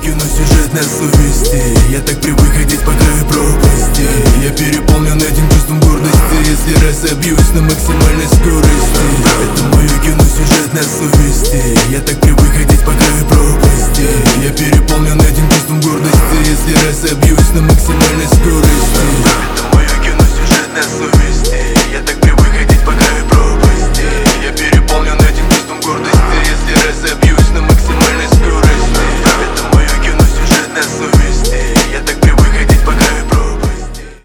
киносюжет на совести. Я так привык ходить по краю пропасти. Я переполнен этим чувством гордости. Если разобьюсь на максимальной скорости. Это мое киносюжет на совести. Я так привык ходить по краю пропасти. Я переполнен этим чувством гордости. Если разобьюсь на максимальной скорости.